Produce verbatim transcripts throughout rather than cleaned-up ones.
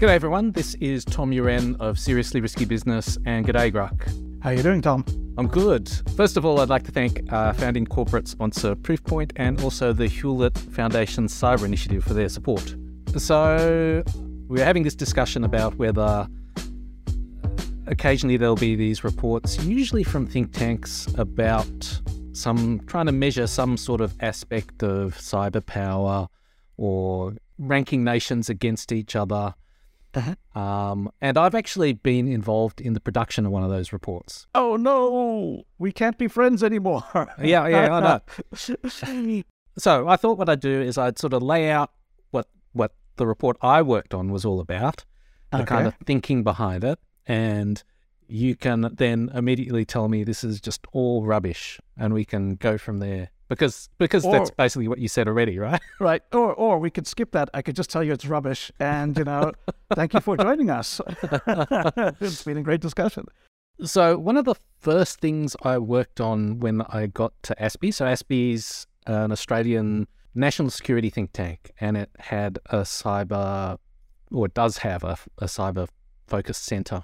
G'day everyone, this is Tom Uren of Seriously Risky Business, and g'day Gruck. How you doing, Tom? I'm good. First of all, I'd like to thank our founding corporate sponsor Proofpoint and also the Hewlett Foundation Cyber Initiative for their support. So we're having this discussion about whether occasionally there'll be these reports, usually from think tanks, about some trying to measure some sort of aspect of cyber power or ranking nations against each other. Uh-huh. Um, and I've actually been involved in the production of one of those reports. Oh no, we can't be friends anymore. yeah, yeah, I know. So I thought what I'd do is I'd sort of lay out what what the report I worked on was all about, the Okay. kind of thinking behind it, and you can then immediately tell me this is just all rubbish, and we can go from there. Because because Or- that's basically what you said already, right? Right, or or we could skip that. I could just tell you it's rubbish, and you know, thank you for joining us. It's been a great discussion. So one of the first things I worked on when I got to A S P I, so A S P I's an Australian national security think tank, and it had a cyber, or it does have a, a cyber-focused centre.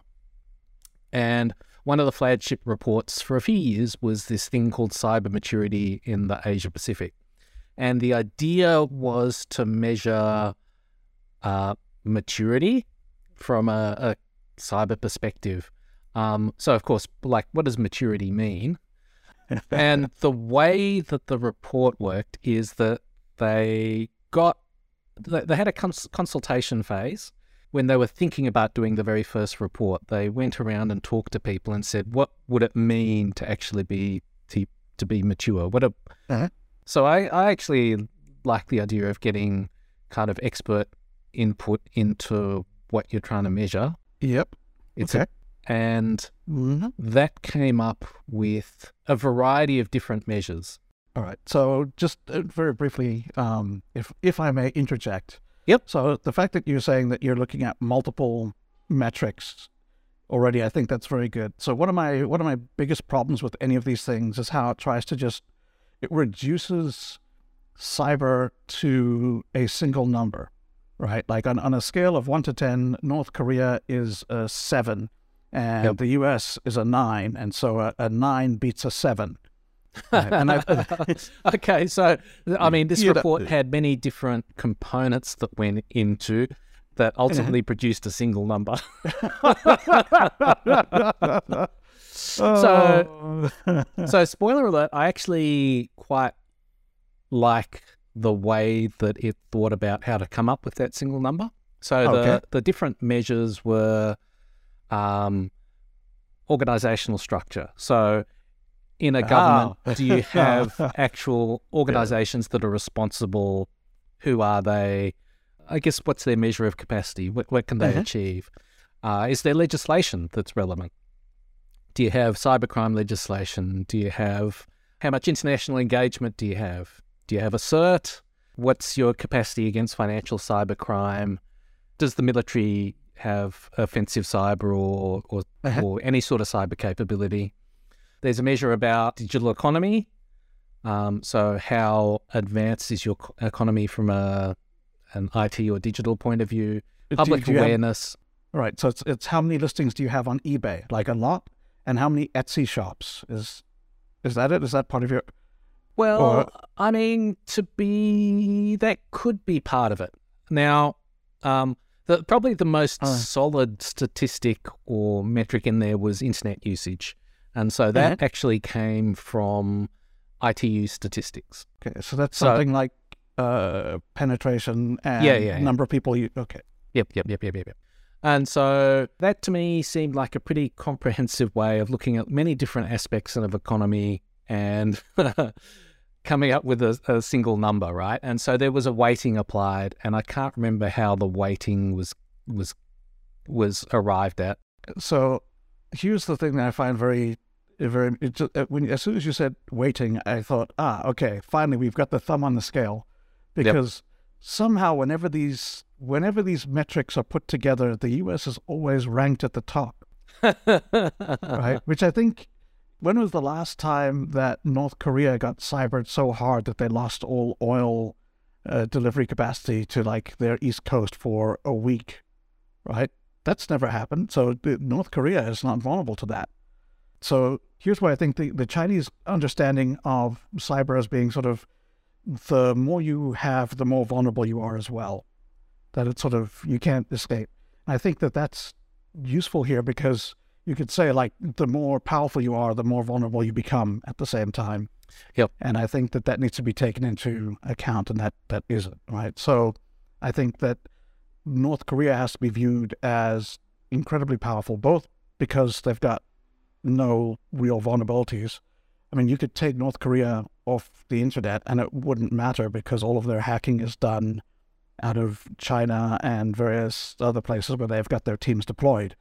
And one of the flagship reports for a few years was this thing called cyber maturity in the Asia Pacific. And the idea was to measure uh, maturity from a, a cyber perspective. Um, so, of course, like, what does maturity mean? And the way that the report worked is that they got, they they had a cons- consultation phase. When they were thinking about doing the very first report, they went around and talked to people and said, what would it mean to actually be to, to be mature? What a, Uh-huh. So I, I actually like the idea of getting kind of expert input into what you're trying to measure. Yep. It's Okay. a, and Mhm. that came up with a variety of different measures. All right. So just uh, very briefly, um, if if I may interject. Yep. So the fact that you're saying that you're looking at multiple metrics already, I think that's very good. So one of my one of my biggest problems with any of these things is how it tries to just it reduces cyber to a single number, right? Like on, on a scale of one to ten, North Korea is a seven, and Yep. the U S is a nine, and so a, a nine beats a seven. Right, and I, Okay, so I mean, this You know- report had many different components that went into that ultimately produced a single number. so So, spoiler alert, I actually quite like the way that it thought about how to come up with that single number. So the, Okay. the different measures were um, organizational structure. So in a government, Ah. do you have actual organizations that are responsible? Who are they? I guess what's their measure of capacity? What, what can they Mhm. achieve? Uh, is there legislation that's relevant? Do you have cybercrime legislation? Do you have, how much international engagement do you have? Do you have a cert? What's your capacity against financial cybercrime? Does the military have offensive cyber or, or, Uh-huh. or any sort of cyber capability? There's a measure about digital economy. Um, so how advanced is your co- economy from a an I T or digital point of view? do- Public do you have- awareness. right. So it's it's how many listings do you have on eBay? Like a lot, and how many Etsy shops is is that it? Is that part of your? Well, Or- I mean, to be, that could be part of it. Now, um, the, probably the most Oh. solid statistic or metric in there was internet usage. And so that Mhm. actually came from I T U statistics. Okay, so that's So- something like uh, penetration and Yeah, yeah, yeah. number of people you. Okay. Yep, yep, yep, yep, yep, yep. And so that to me seemed like a pretty comprehensive way of looking at many different aspects of economy and coming up with a, a single number, right? And so there was a weighting applied, and I can't remember how the weighting was was was arrived at. So here's the thing that I find very, very. It just, uh, when as soon as you said waiting, I thought, ah, okay, finally we've got the thumb on the scale, because somehow whenever these whenever these metrics are put together, the U S is always ranked at the top, right? Which I think. When was the last time that North Korea got cybered so hard that they lost all oil uh, delivery capacity to like their east coast for a week? right? That's never happened. So the, North Korea is not vulnerable to that. So here's where I think the, the Chinese understanding of cyber as being sort of the more you have, the more vulnerable you are as well. That it's sort of, you can't escape. And I think that that's useful here because you could say like the more powerful you are, the more vulnerable you become at the same time. Yep. And I think that that needs to be taken into account, and that, that isn't, right? So I think that North Korea has to be viewed as incredibly powerful, both because they've got no real vulnerabilities. I mean, you could take North Korea off the internet and it wouldn't matter because all of their hacking is done out of China and various other places where they've got their teams deployed.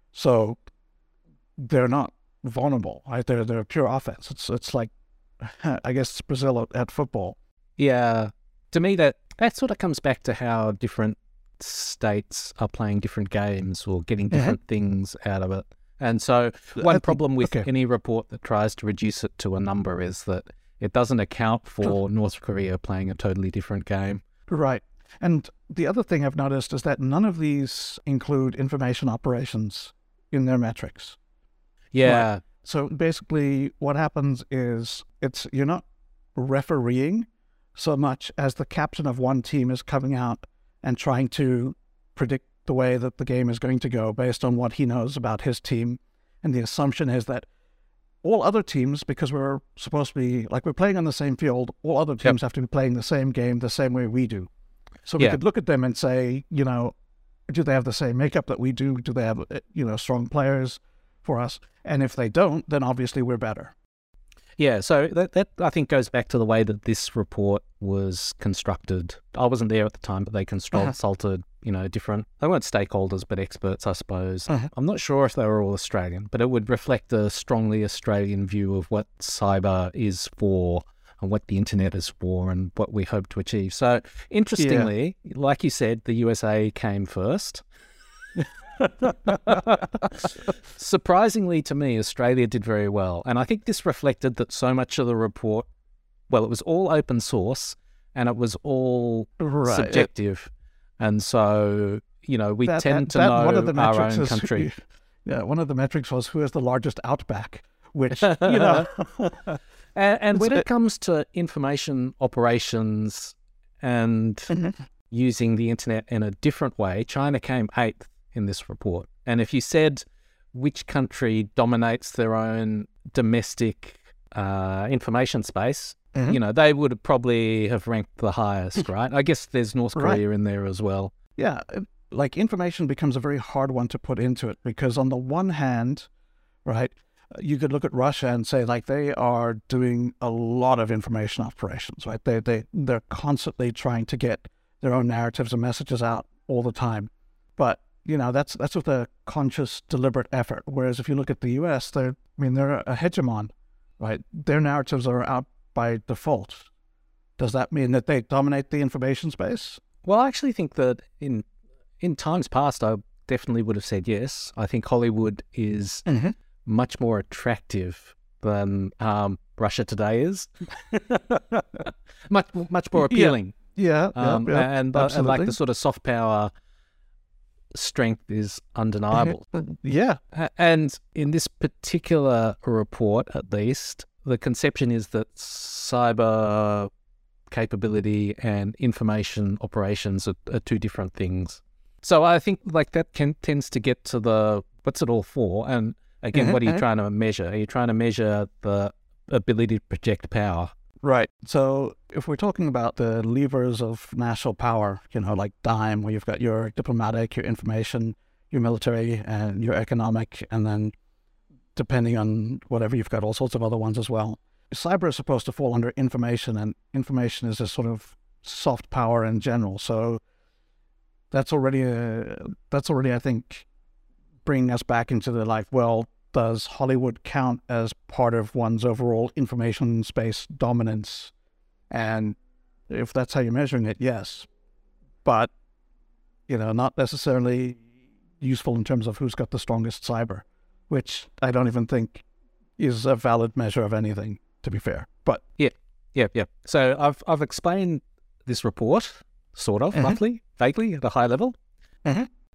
So they're not vulnerable, right? They're, they're pure offense. It's, it's like, I guess it's Brazil at, at football. Yeah. To me, that, that sort of comes back to how different states are playing different games or getting different mm-hmm. things out of it. And so one think, problem with okay. any report that tries to reduce it to a number is that it doesn't account for North Korea playing a totally different game. Right. And the other thing I've noticed is that none of these include information operations in their metrics. Yeah. Right. So basically what happens is it's you're not refereeing so much as the captain of one team is coming out and trying to predict the way that the game is going to go based on what he knows about his team. And the assumption is that all other teams, because we're supposed to be, like we're playing on the same field, all other teams yep. have to be playing the same game the same way we do. So we yeah. could look at them and say, you know, do they have the same makeup that we do? Do they have, you know, strong players for us? And if they don't, then obviously we're better. Yeah, so that, that I think goes back to the way that this report was constructed. I wasn't there at the time, but they consulted, uh-huh. you know, different, they weren't stakeholders, but experts, I suppose. Uh-huh. I'm not sure if they were all Australian, but it would reflect a strongly Australian view of what cyber is for and what the internet is for and what we hope to achieve. So interestingly, yeah. like you said, the U S A came first. Surprisingly to me, Australia did very well. And I think this reflected that so much of the report, well, it was all open source and it was all right. subjective. And so, you know, we that, tend that, to that, know one of the our own country. Is, yeah, one of the metrics was who has the largest outback, which, you know. and and when it comes to information operations and mm-hmm. using the internet in a different way, China came eighth in this report. And if you said which country dominates their own domestic uh, information space, mm-hmm. you know, they would probably have ranked the highest, right? I guess there's North Korea right. in there as well. Yeah, like information becomes a very hard one to put into it because on the one hand, right, you could look at Russia and say like they are doing a lot of information operations, right? They, they, they're constantly trying to get their own narratives and messages out all the time. But you know, that's that's with a conscious, deliberate effort. Whereas if you look at the U S, they're, I mean, they're a hegemon, right? Their narratives are out by default. Does that mean that they dominate the information space? Well, I actually think that in in times past, I definitely would have said yes. I think Hollywood is mm-hmm. much more attractive than um, Russia today is. much much more appealing. Yeah, yeah, um, yeah, yeah and, uh, and like the sort of soft power strength is undeniable. Yeah. And in this particular report, at least, the conception is that cyber capability and information operations are, are two different things. So I think like that can, tends to get to the, what's it all for? And again, mm-hmm. what are you trying to measure? Are you trying to measure the ability to project power? Right. So if we're talking about the levers of national power, you know, like DIME, where you've got your diplomatic, your information, your military, and your economic, and then depending on whatever, you've got all sorts of other ones as well. Cyber is supposed to fall under information, and information is a sort of soft power in general. So that's already, a, that's already, I think, bringing us back into the like, well, does Hollywood count as part of one's overall information space dominance? And if that's how you're measuring it, yes. But, you know, not necessarily useful in terms of who's got the strongest cyber, which I don't even think is a valid measure of anything, to be fair. But yeah, yeah, yeah. So I've I've explained this report, sort of, mm-hmm. roughly, vaguely, at a high level. Mm-hmm.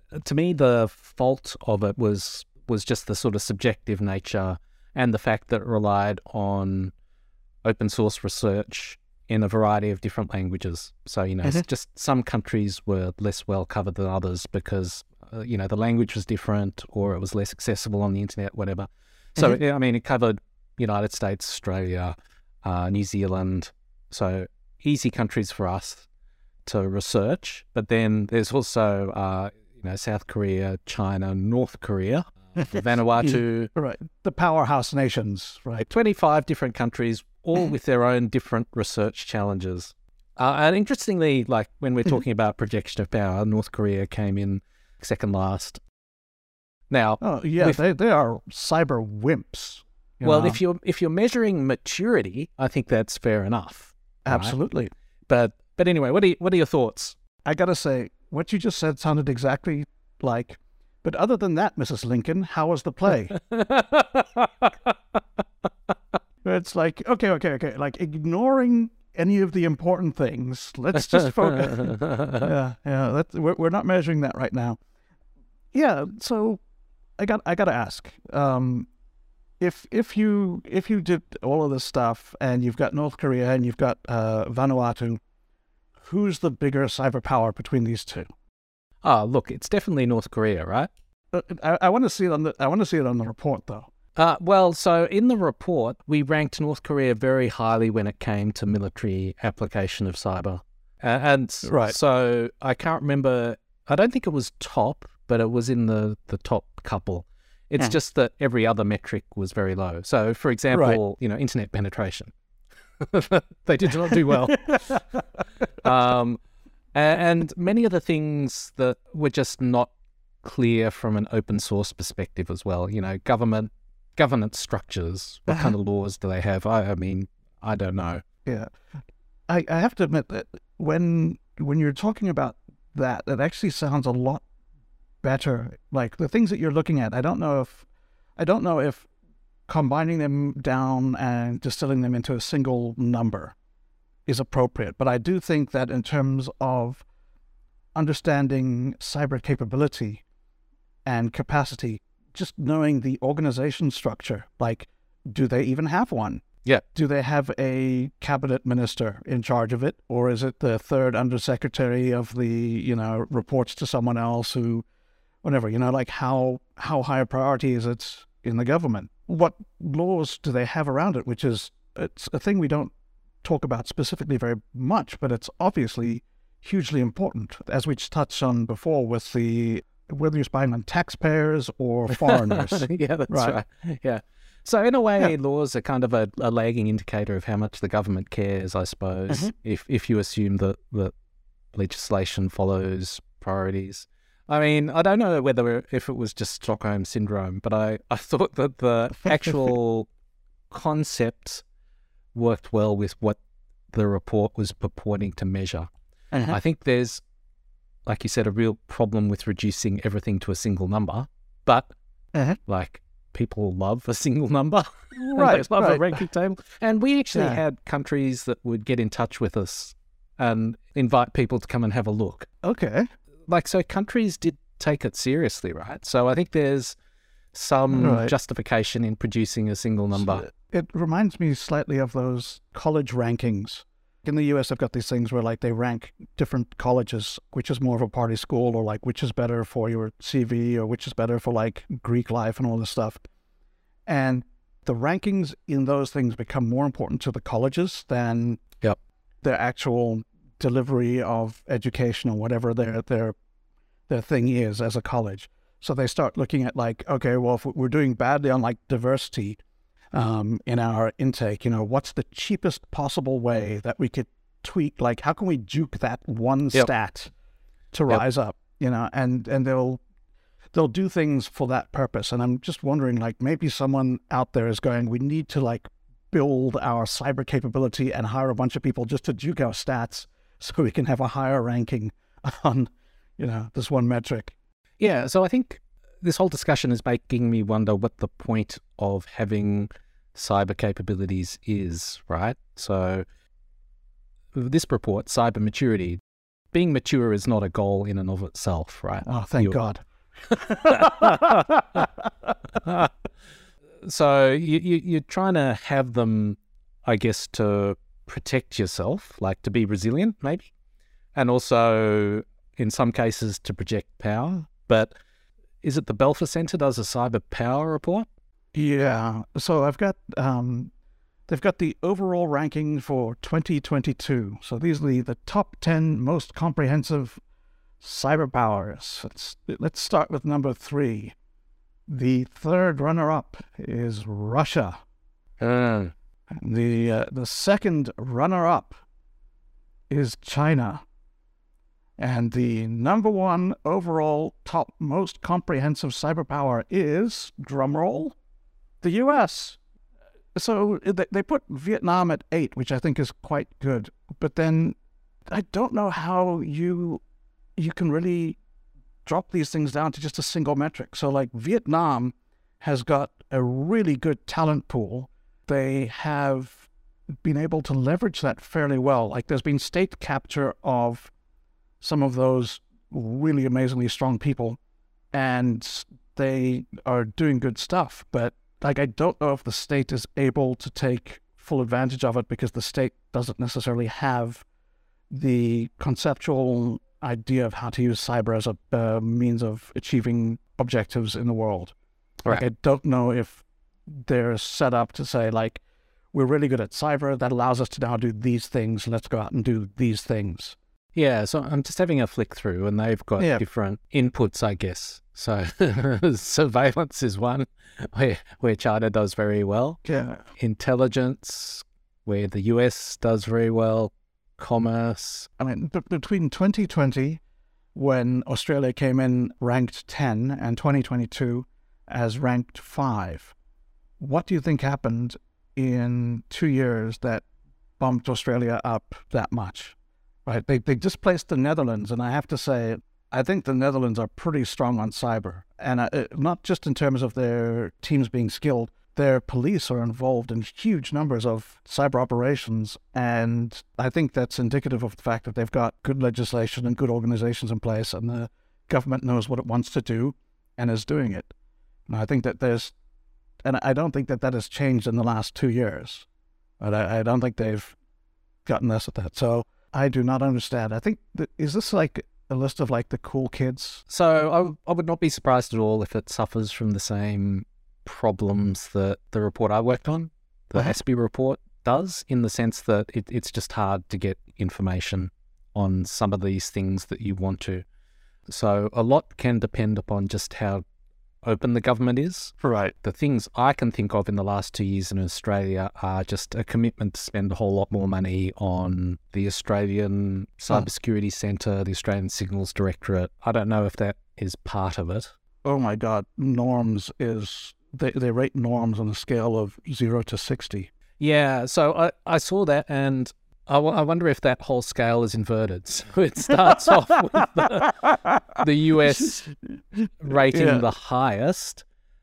to me, the fault of it was was just the sort of subjective nature and the fact that it relied on open source research in a variety of different languages. So, you know, Mhm. it's just some countries were less well covered than others because, uh, you know, the language was different or it was less accessible on the internet, whatever. So, Mhm. yeah, I mean, it covered United States, Australia, uh, New Zealand. So easy countries for us to research. But then there's also, uh, you know, South Korea, China, North Korea, Vanuatu, Right. The powerhouse nations, right? twenty-five different countries, all with their own different research challenges. Uh, and interestingly, like when we're talking about projection of power, North Korea came in second last. Now, Oh, yeah, with- they, they are cyber wimps. you well, know? if you're if you're measuring maturity, I think that's fair enough. right? Absolutely. But but anyway, what are you, what are your thoughts? I gotta say, what you just said sounded exactly like, but other than that, Missus Lincoln, how was the play? It's like, okay, okay, okay, like ignoring any of the important things. Let's just focus. yeah, yeah, that's, we're, we're not measuring that right now. Yeah, so I got I got to ask, um, if if you if you did all of this stuff and you've got North Korea and you've got uh, Vanuatu, who's the bigger cyber power between these two? Oh, look, it's definitely North Korea, right? Uh, I, I want to see it on the I want to see it on the report though. Uh, well, so in the report, we ranked North Korea very highly when it came to military application of cyber. Uh, and Right. so I can't remember, I don't think it was top, but it was in the, the top couple. It's Yeah. just that every other metric was very low. So, for example, you know, internet penetration. They did not do well. um, a- and many of the things that were just not clear from an open source perspective as well. You know, government governance structures. What Uh-huh. kind of laws do they have? I, I mean, I don't know. Yeah, I, I have to admit that when when you're talking about that, it actually sounds a lot better. Like the things that you're looking at, I don't know if I don't know if combining them down and distilling them into a single number is appropriate. But I do think that in terms of understanding cyber capability and capacity, just knowing the organization structure, like do they even have one? Yeah. Do they have a cabinet minister in charge of it, or is it the third undersecretary of the, you know, reports to someone else who, whatever, you know, like how how high a priority is it in the government? What laws do they have around it? Which is it's a thing we don't talk about specifically very much, but it's obviously hugely important, as we touched on before with the whether you're spying on taxpayers or foreigners. Yeah, that's Right. right. Yeah. So in a way, Yeah. laws are kind of a, a lagging indicator of how much the government cares, I suppose, Mhm. if if you assume that, that legislation follows priorities. I mean, I don't know whether if it was just Stockholm Syndrome, but I, I thought that the actual concept worked well with what the report was purporting to measure. Uh-huh. I think there's, like you said, a real problem with reducing everything to a single number, but Uh-huh. like people love a single number. and Right, they love a right. ranking table. And we actually Yeah. had countries that would get in touch with us and invite people to come and have a look. Okay. Like, so countries did take it seriously, right? So I think there's some Right. justification in producing a single number. It reminds me slightly of those college rankings. In the U S, they've got these things where like they rank different colleges, which is more of a party school, or like which is better for your C V, or which is better for like Greek life and all this stuff. And the rankings in those things become more important to the colleges than Yep. their actual delivery of education or whatever their their their thing is as a college. So they start looking at like, okay, well, if we're doing badly on like diversity um, in our intake, you know, what's the cheapest possible way that we could tweak? Like, how can we juke that one Yep. stat to Yep. rise up? You know, and and they'll they'll do things for that purpose. And I'm just wondering, like, maybe someone out there is going, we need to like build our cyber capability and hire a bunch of people just to juke our stats so we can have a higher ranking on, you know, this one metric. Yeah, so I think this whole discussion is making me wonder what the point of having cyber capabilities is, right? So this report, cyber maturity, being mature is not a goal in and of itself, right? Oh, thank You- God. So you, you, you're trying to have them, I guess, to protect yourself, like to be resilient, maybe, and also in some cases to project power. But is it the Belfer Centre does a cyber power report? Yeah. So I've got, um, they've got the overall ranking for twenty twenty-two. So these are the, the top ten most comprehensive cyber powers. Let's, let's start with number three. The third runner-up is Russia. Uh, The uh, the second runner-up is China. And the number one overall top most comprehensive cyber power is, drumroll, the U S. So they, they put Vietnam at eight, which I think is quite good. But then I don't know how you you can really drop these things down to just a single metric. So like Vietnam has got a really good talent pool. They have been able to leverage that fairly well. Like there's been state capture of some of those really amazingly strong people, and they are doing good stuff. But like, I don't know if the state is able to take full advantage of it because the state doesn't necessarily have the conceptual idea of how to use cyber as a uh, means of achieving objectives in the world. Right. Like, I don't know if they're set up to say, like, we're really good at cyber, that allows us to now do these things, let's go out and do these things. Yeah, so I'm just having a flick through, and they've got Yeah. different inputs, I guess. So surveillance is one where, where China does very well. Yeah. Intelligence, where the U S does very well. Commerce. I mean, b- between twenty twenty, when Australia came in ranked ten, and twenty twenty-two as ranked five, what do you think happened in two years that bumped Australia up that much? Right? They, they displaced the Netherlands, and I have to say, I think the Netherlands are pretty strong on cyber. And uh, not just in terms of their teams being skilled, their police are involved in huge numbers of cyber operations, and I think that's indicative of the fact that they've got good legislation and good organizations in place, and the government knows what it wants to do and is doing it. And I think that there's, and I don't think that that has changed in the last two years. But I, I don't think they've gotten less at that. So I do not understand. I think, that, is this like a list of like the cool kids? So I, I would not be surprised at all if it suffers from the same problems that the report I worked on, the Uh-huh. A S P I report, does, in the sense that it, it's just hard to get information on some of these things that you want to. So a lot can depend upon just how open the government is. Right. The things I can think of in the last two years in Australia are just a commitment to spend a whole lot more money on the Australian Cybersecurity Centre, the Australian Signals Directorate. I don't know if that is part of it. Oh my God, norms is, they, they rate norms on a scale of zero to sixty. Yeah, so I, I saw that, and I, w- I wonder if that whole scale is inverted. So it starts off with the, the U S rating Yeah. the highest,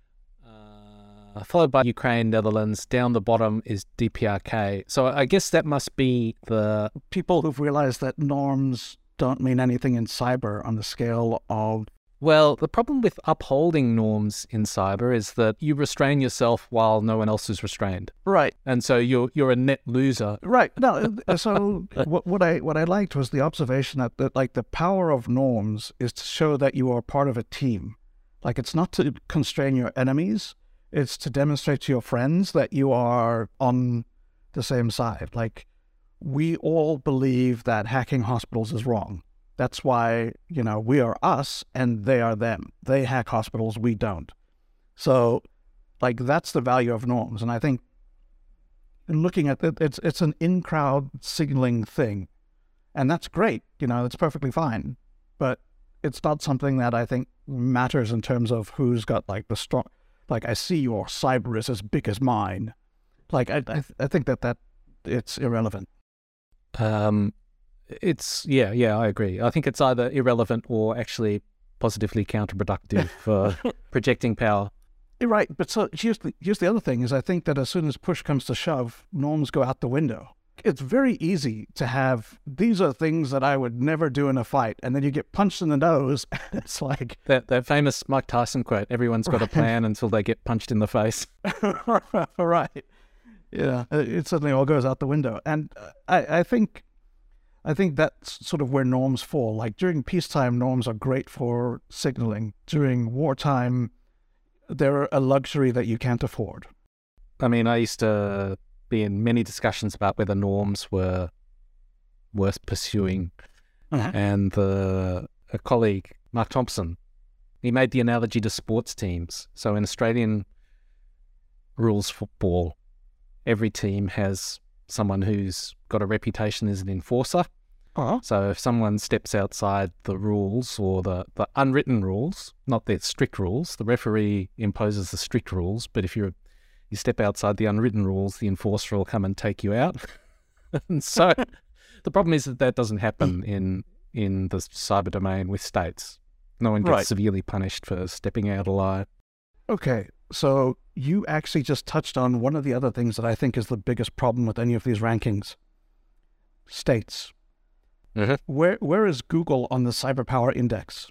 uh, followed by Ukraine, Netherlands. Down the bottom is D P R K. So I guess that must be the... People who've realized that norms don't mean anything in cyber on the scale of, Well, the problem with upholding norms in cyber is that you restrain yourself while no one else is restrained. right, And so you're you're a net loser. right. No, uh, so what, what I what I liked was the observation that, that like the power of norms is to show that you are part of a team. Like, it's not to constrain your enemies, it's to demonstrate to your friends that you are on the same side. Like, we all believe that hacking hospitals is wrong. That's why, you know, we are us and they are them. They hack hospitals, we don't. So, like, that's the value of norms. And I think in looking at it, it's it's an in-crowd signaling thing. And that's great, you know, it's perfectly fine. But it's not something that I think matters in terms of who's got, like, the strong, like, I see your cyber is as big as mine. Like, I I, I think that, that it's irrelevant. Um, it's, yeah, yeah, I agree. I think it's either irrelevant or actually positively counterproductive for projecting power. You're right, but so here's the here's the other thing is I think that as soon as push comes to shove, norms go out the window. it's very easy to have, these are things that I would never do in a fight, and then you get punched in the nose. It's like that that famous Mike Tyson quote: "Everyone's got right. a plan until they get punched in the face." Right. Yeah, it suddenly all goes out the window, and I, I think, I think that's sort of where norms fall. Like during peacetime, norms are great for signaling. During wartime, they're a luxury that you can't afford. I mean, I used to be in many discussions about whether norms were worth pursuing, uh-huh. and the a colleague, Mark Thompson, he made the analogy to sports teams. So in Australian rules football, every team has someone who's got a reputation as an enforcer. Uh-huh. So if someone steps outside the rules or the, the unwritten rules, not the strict rules, the referee imposes the strict rules, but if you're, you step outside the unwritten rules, the enforcer will come and take you out. And so the problem is that that doesn't happen in, in the cyber domain with states. No one gets Right. severely punished for stepping out of line. Okay, so you actually just touched on one of the other things that I think is the biggest problem with any of these rankings. States. Mm-hmm. Where where is Google on the cyber power index?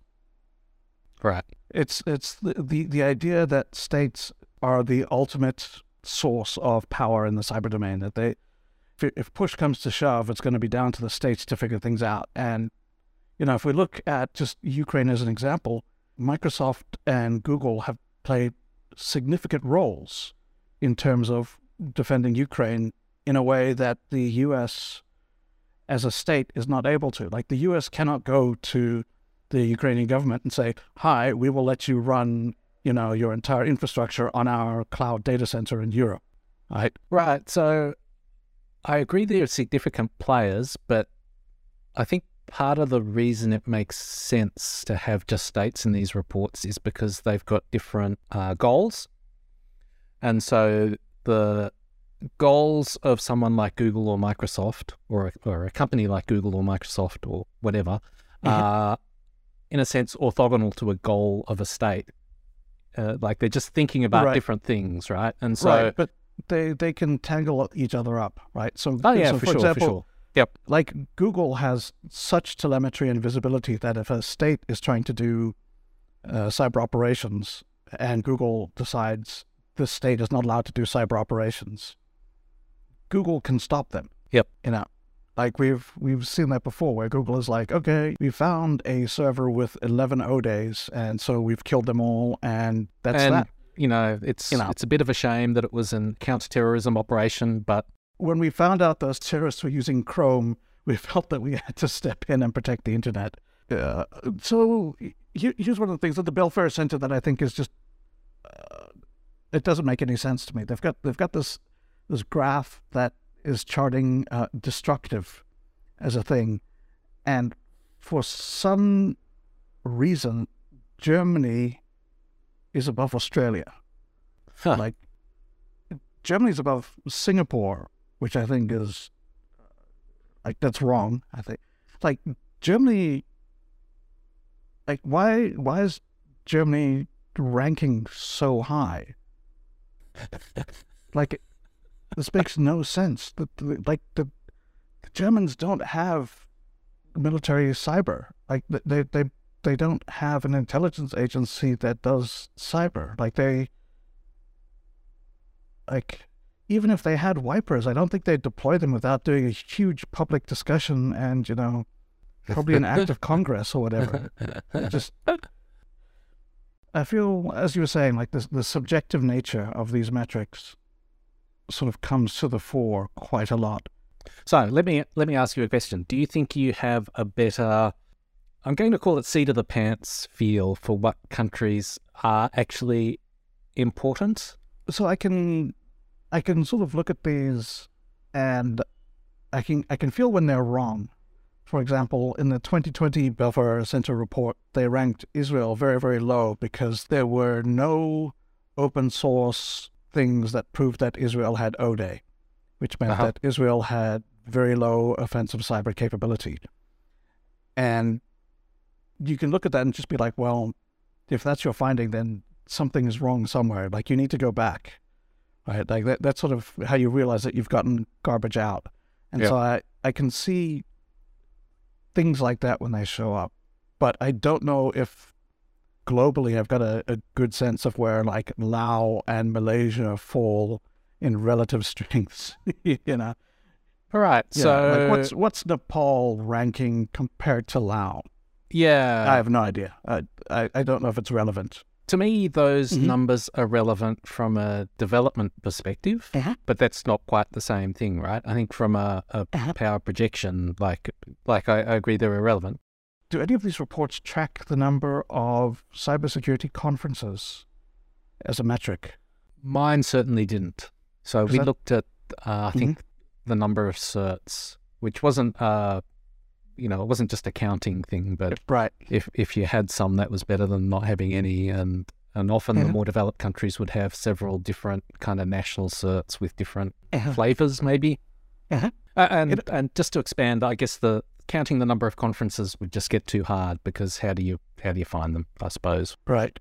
Right. It's it's the, the, the idea that states are the ultimate source of power in the cyber domain, that they, if, if push comes to shove, it's going to be down to the states to figure things out. And, you know, if we look at just Ukraine as an example, Microsoft and Google have played significant roles in terms of defending Ukraine in a way that the U S as a state is not able to. Like the U S cannot go to the Ukrainian government and say, hi, we will let you run, you know, your entire infrastructure on our cloud data center in Europe. Right? Right. So I agree they're significant players, but I think part of the reason it makes sense to have just states in these reports is because they've got different uh, goals. And so the goals of someone like Google or Microsoft, or a, or a company like Google or Microsoft or whatever, mm-hmm. are, in a sense, orthogonal to a goal of a state. Uh, like they're just thinking about right. different things, right? And so, right, but they they can tangle each other up, right? So, oh yeah, so for, for sure, example, for sure. Yep. Like Google has such telemetry and visibility that if a state is trying to do uh, cyber operations and Google decides this state is not allowed to do cyber operations, Google can stop them. Yep. You know, like we've we've seen that before, where Google is like, okay, we found a server with eleven O days, and so we've killed them all, and that's and, that. You know, it's you know. it's a bit of a shame that it was a counterterrorism operation, but when we found out those terrorists were using Chrome, we felt that we had to step in and protect the internet. Uh, so here's one of the things at the Belfair Center that I think is just, uh, it doesn't make any sense to me. They've got they've got this this graph that is charting uh, destructive as a thing, and for some reason, Germany is above Australia. Huh. Like Germany's above Singapore, which I think is, like, that's wrong, I think. Like, Germany, like, why why is Germany ranking so high? Like, it, this makes no sense. The, the, like, the, the Germans don't have military cyber. Like, they, they, they don't have an intelligence agency that does cyber. Like, they, like... even if they had wipers, I don't think they'd deploy them without doing a huge public discussion and, you know, probably an act of Congress or whatever. Just, I feel, as you were saying, like the, the subjective nature of these metrics sort of comes to the fore quite a lot. So let me let me ask you a question. Do you think you have a better, I'm going to call it seat of the pants feel for what countries are actually important? So I can... I can sort of look at these and I can I can feel when they're wrong. For example, in the twenty twenty Belfer Center report, they ranked Israel very, very low because there were no open source things that proved that Israel had O-Day, which meant uh-huh. that Israel had very low offensive cyber capability. And you can look at that and just be like, well, if that's your finding, then something is wrong somewhere. Like, you need to go back. Right, like that, that's sort of how you realize that you've gotten garbage out. And Yep. so I, I can see things like that when they show up. But I don't know if globally I've got a, a good sense of where like Laos and Malaysia fall in relative strengths, you know. All right. Yeah, So like what's what's Nepal ranking compared to Laos? yeah, I have no idea. I, I I don't know if it's relevant. to me, those Mhm. numbers are relevant from a development perspective, Uh-huh. but that's not quite the same thing, right? I think from a, a Uh-huh. power projection, like like I, I agree they're irrelevant. Do any of these reports track the number of cybersecurity conferences as a metric? Mine certainly didn't. So Is we that- looked at, uh, I think, the number of certs, which wasn't, uh, you know, it wasn't just a counting thing, but Right. if if you had some, that was better than not having any. And and often Yeah. the more developed countries would have several different kind of national certs with different Uh-huh. flavors, maybe. Uh-huh. Uh, and It- and just to expand, I guess the counting the number of conferences would just get too hard because how do you how do you find them? I suppose. Right.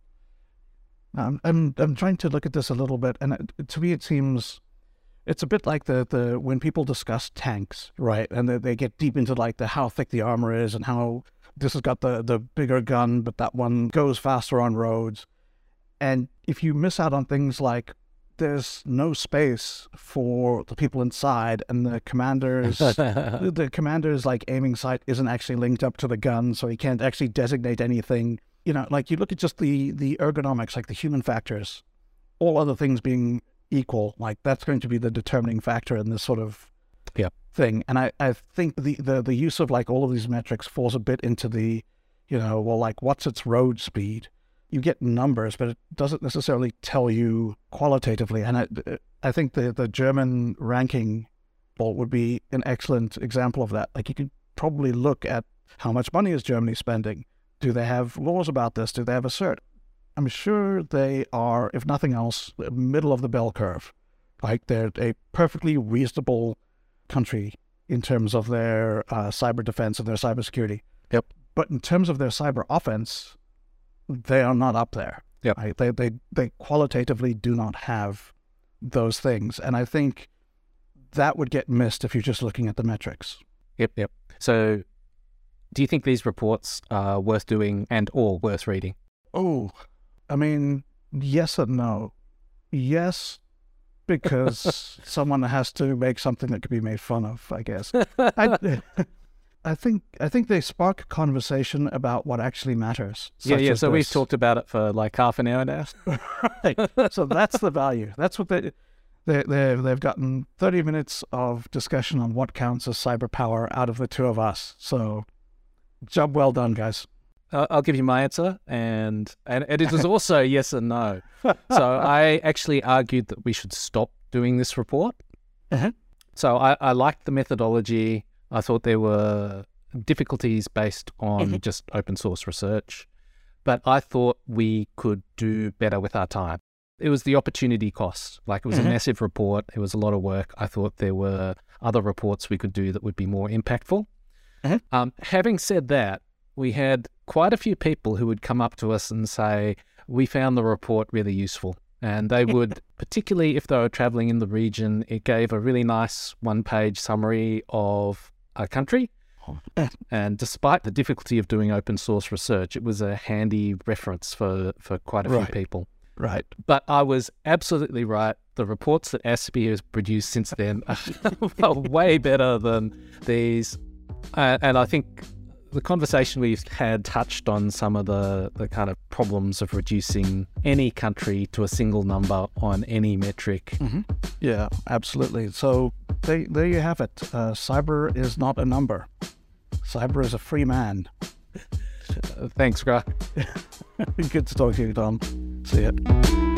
Um, I'm I'm trying to look at this a little bit, and it, to me it seems it's a bit like the, the when people discuss tanks, right? And they, they get deep into like the how thick the armor is and how this has got the, the bigger gun, but that one goes faster on roads. And if you miss out on things like there's no space for the people inside, and the commander's the the commander's like aiming sight isn't actually linked up to the gun, so he can't actually designate anything. You know, like you look at just the the ergonomics, like the human factors, all other things being equal, like that's going to be the determining factor in this sort of Yep. thing. And I, I think the, the the use of like all of these metrics falls a bit into the, you know, well, like what's its road speed? You get numbers, but it doesn't necessarily tell you qualitatively. And I, I think the, the German ranking poll would be an excellent example of that. Like you could probably look at how much money is Germany spending? Do they have laws about this? Do they have a cert? I'm sure they are, if nothing else, the middle of the bell curve. Like they're a perfectly reasonable country in terms of their uh, cyber defense and their cybersecurity. Yep. But in terms of their cyber offense, they are not up there. Yep. Right? They, they, they qualitatively do not have those things. And I think that would get missed if you're just looking at the metrics. Yep, yep. So do you think these reports are worth doing and or worth reading? Oh, I mean, yes and no. Yes, because someone has to make something that could be made fun of, I guess. I, I think I think they spark a conversation about what actually matters. Yeah, such yeah. as So we've this. talked about it for like half an hour now. Right. So that's the value. That's what they they they they've gotten thirty minutes of discussion on what counts as cyber power out of the two of us. So, job well done, guys. Uh, I'll give you my answer, and, and and it is also yes and no. So I actually argued that we should stop doing this report. Uh-huh. So I, I liked the methodology. I thought there were difficulties based on Mhm. just open source research, but I thought we could do better with our time. It was the opportunity cost. Like it was Mhm. a massive report. It was a lot of work. I thought there were other reports we could do that would be more impactful. Uh-huh. Um, having said that, we had quite a few people who would come up to us and say, we found the report really useful. And they would, particularly if they were traveling in the region, it gave a really nice one-page summary of a country. And despite the difficulty of doing open source research, it was a handy reference for, for quite a Right. few people. Right. But I was absolutely right. The reports that A S P I has produced since then are way better than these. Uh, and I think the conversation we've had touched on some of the, the kind of problems of reducing any country to a single number on any metric. Mm-hmm. Yeah, absolutely. So they, there you have it. Uh, cyber is not a number. Cyber is a free man. Uh, thanks, Greg. Good to talk to you, Tom. See ya.